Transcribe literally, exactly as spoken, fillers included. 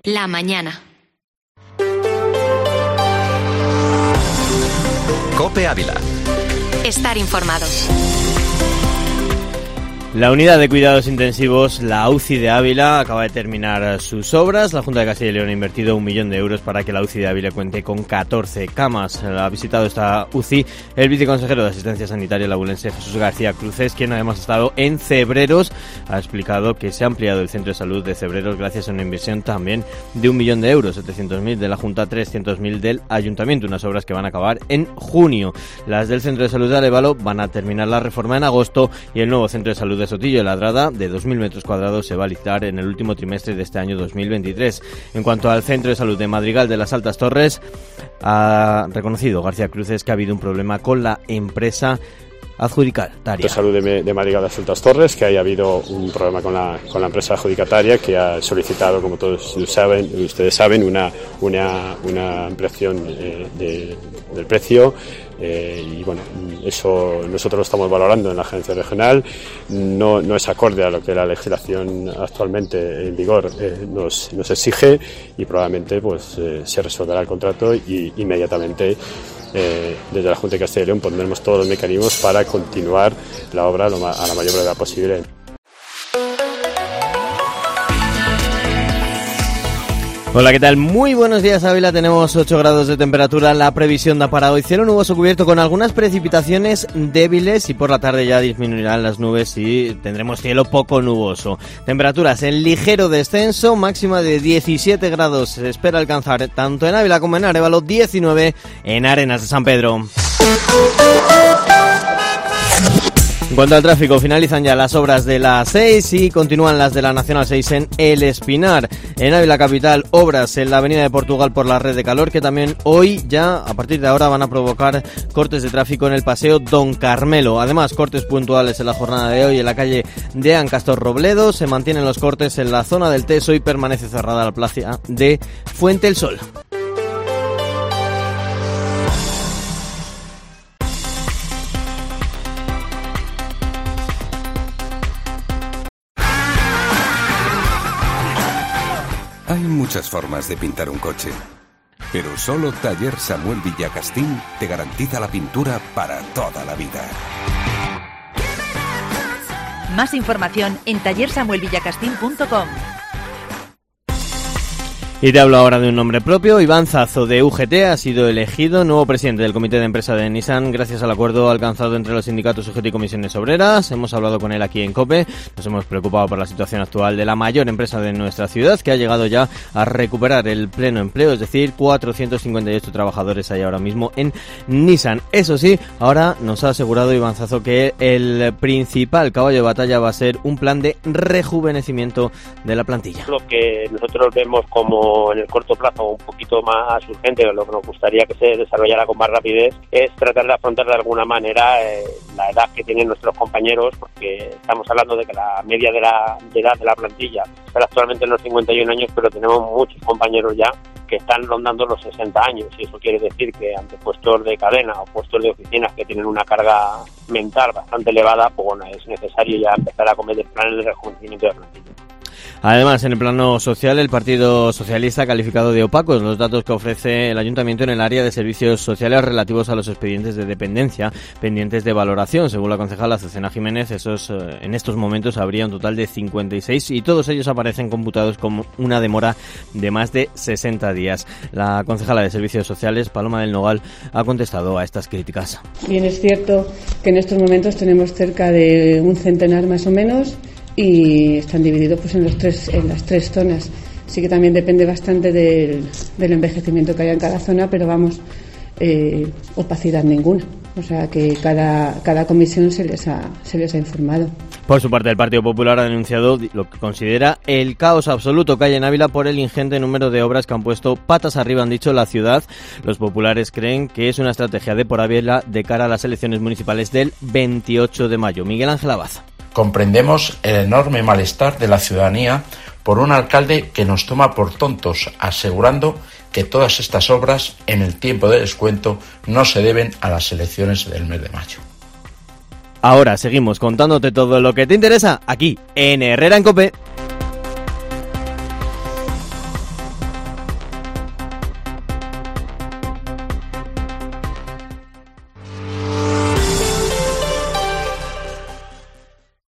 La mañana. COPE Ávila. Estar informados. La unidad de cuidados intensivos, la U C I de Ávila, acaba de terminar sus obras. La Junta de Castilla y León ha invertido un millón de euros para que la U C I de Ávila cuente con catorce camas. Ha visitado esta U C I el viceconsejero de Asistencia Sanitaria labulense, Jesús García Cruces, quien además ha estado en Cebreros. Ha explicado que se ha ampliado el centro de salud de Cebreros gracias a una inversión también de un millón de euros, setecientos mil de la Junta, trescientos mil del Ayuntamiento, unas obras que van a acabar en junio. Las del centro de salud de Arévalo van a terminar la reforma en agosto y el nuevo centro de salud de Sotillo de Ladrada, de dos mil metros cuadrados, se va a licitar en el último trimestre de este año dos mil veintitrés. En cuanto al centro de salud de Madrigal de las Altas Torres, ha reconocido García Cruces que ha habido un problema con la empresa adjudicataria. De salud de, de Madrigal de las Altas Torres, que haya habido un problema con la, con la empresa adjudicataria, que ha solicitado, como todos saben, ustedes saben, una, una, una ampliación eh, de, del precio. Eh, y bueno, eso nosotros lo estamos valorando en la agencia regional. No, no es acorde a lo que la legislación actualmente en vigor eh, nos, nos exige, y probablemente pues eh, se resolverá el contrato y inmediatamente eh, desde la Junta de Castilla y León pondremos todos los mecanismos para continuar la obra lo ma- a la mayor brevedad posible. Hola, ¿qué tal? Muy buenos días, Ávila. Tenemos ocho grados de temperatura. La previsión da para hoy cielo nuboso cubierto con algunas precipitaciones débiles, y por la tarde ya disminuirán las nubes y tendremos cielo poco nuboso. Temperaturas en ligero descenso, máxima de diecisiete grados. Se espera alcanzar tanto en Ávila como en Arévalo, diecinueve en Arenas de San Pedro. En cuanto al tráfico, finalizan ya las obras de la seis y continúan las de la Nacional seis en El Espinar. En Ávila capital, obras en la Avenida de Portugal por la red de calor, que también hoy ya, a partir de ahora, van a provocar cortes de tráfico en el paseo Don Carmelo. Además, cortes puntuales en la jornada de hoy en la calle de Ancastor Robledo. Se mantienen los cortes en la zona del Teso y permanece cerrada la plaza de Fuente el Sol. Hay muchas formas de pintar un coche, pero solo Taller Samuel Villacastín te garantiza la pintura para toda la vida. Más información en taller samuel villacastín punto com. Y te hablo ahora de un nombre propio. Iván Zazo, de U G T, ha sido elegido nuevo presidente del comité de empresa de Nissan gracias al acuerdo alcanzado entre los sindicatos U G T y comisiones obreras. Hemos hablado con él aquí en COPE. Nos hemos preocupado por la situación actual de la mayor empresa de nuestra ciudad, que ha llegado ya a recuperar el pleno empleo, es decir, cuatrocientos cincuenta y ocho trabajadores hay ahora mismo en Nissan. Eso sí, ahora nos ha asegurado Iván Zazo que el principal caballo de batalla va a ser un plan de rejuvenecimiento de la plantilla. Lo que nosotros vemos como en el corto plazo un poquito más urgente, o lo que nos gustaría que se desarrollara con más rapidez, es tratar de afrontar de alguna manera eh, la edad que tienen nuestros compañeros, porque estamos hablando de que la media de la de edad de la plantilla está actualmente en los cincuenta y un años, pero tenemos muchos compañeros ya que están rondando los sesenta años, y eso quiere decir que ante puestos de cadena o puestos de oficinas que tienen una carga mental bastante elevada, pues bueno, es necesario ya empezar a cometer planes de rejuvenecimiento de la plantilla. Además, en el plano social, el Partido Socialista ha calificado de opacos los datos que ofrece el Ayuntamiento en el área de servicios sociales relativos a los expedientes de dependencia pendientes de valoración. Según la concejala Azucena Jiménez, esos, en estos momentos habría un total de cincuenta y seis, y todos ellos aparecen computados con una demora de más de sesenta días. La concejala de Servicios Sociales, Paloma del Nogal, ha contestado a estas críticas. Bien, es cierto que en estos momentos tenemos cerca de un centenar más o menos, y están divididos pues en los tres en las tres zonas. Sí que también depende bastante del, del envejecimiento que haya en cada zona, pero vamos, eh, opacidad ninguna. O sea que cada cada comisión se les ha se les ha informado. Por su parte, el Partido Popular ha denunciado lo que considera el caos absoluto que hay en Ávila por el ingente número de obras que han puesto patas arriba, han dicho, la ciudad. Los populares creen que es una estrategia de por Ávila de cara a las elecciones municipales del veintiocho de mayo. Miguel Ángel Abaza. Comprendemos el enorme malestar de la ciudadanía por un alcalde que nos toma por tontos, asegurando que todas estas obras, en el tiempo de descuento, no se deben a las elecciones del mes de mayo. Ahora seguimos contándote todo lo que te interesa aquí en Herrera en COPE.